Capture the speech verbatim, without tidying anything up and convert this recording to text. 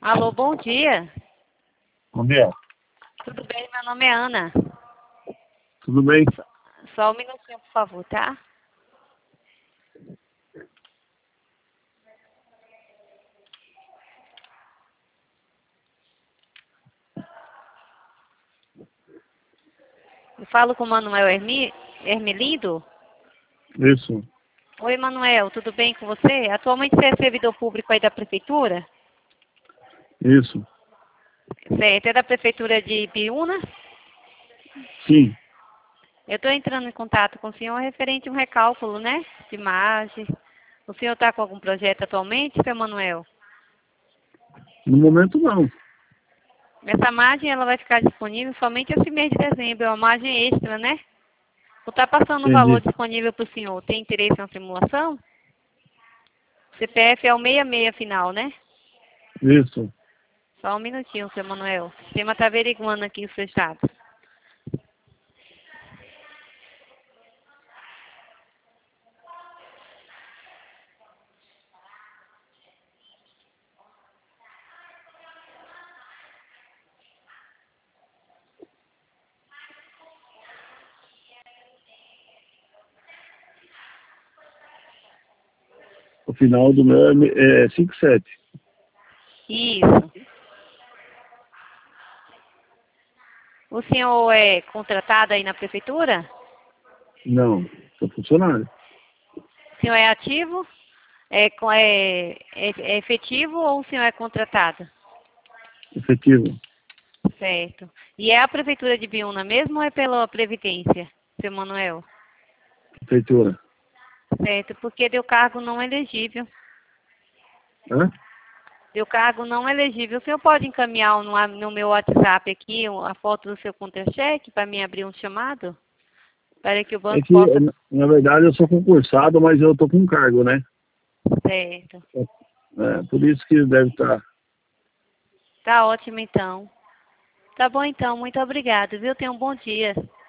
Alô, bom dia. Bom dia. Tudo bem? Meu nome é Ana. Tudo bem? Só, só um minutinho, por favor, tá? Eu falo com o Manuel Hermi, Hermelindo. Isso. Oi, Manuel, tudo bem com você? Atualmente você é servidor público aí da prefeitura? Isso. Certo, é da prefeitura de Ibiúna? Sim. Eu estou entrando em contato com o senhor referente a um recálculo, né? De imagem. O senhor está com algum projeto atualmente, seu Manuel? No momento não. Essa margem ela vai ficar disponível somente esse mês de dezembro, é uma margem extra, né? Vou estar passando o valor Entendi. disponível para o senhor. Tem interesse na simulação? C P F é o sessenta e seis final, né? Isso. Só um minutinho, seu Manuel. O sistema está averiguando aqui o seu estado. O final do meu é, é cinco sete. Isso. O senhor é contratado aí na prefeitura? Não. Sou funcionário. O senhor é ativo? É, co- é, é, é efetivo ou o senhor é contratado? Efetivo. Certo. E é a prefeitura de Biúna mesmo ou é pela Previdência, seu Manuel? Prefeitura. Certo, porque deu cargo não elegível. Hã? Deu cargo não elegível. O senhor pode encaminhar no, no meu WhatsApp aqui a foto do seu contra-cheque para mim abrir um chamado? Para que o É banco que, possa... na na verdade, eu sou concursado, mas eu tô com cargo, né? Certo. É, por isso que deve estar. Tá ótimo então. Tá bom então, muito obrigado, viu? Tenha um bom dia.